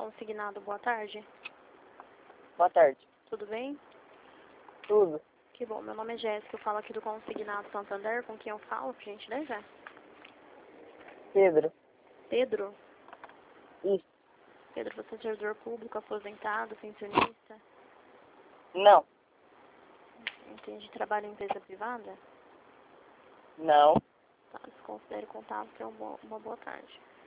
Consignado, boa tarde. Boa tarde. Tudo bem? Tudo. Que bom, meu nome é Jéssica, eu falo aqui do Consignado Santander, com quem eu falo, por gentileza? Pedro. Pedro? Isso. Pedro, você é servidor público, aposentado, pensionista? Não. Entende, trabalha em empresa privada? Não. Tá, desconsidere o contato, tenha uma boa tarde.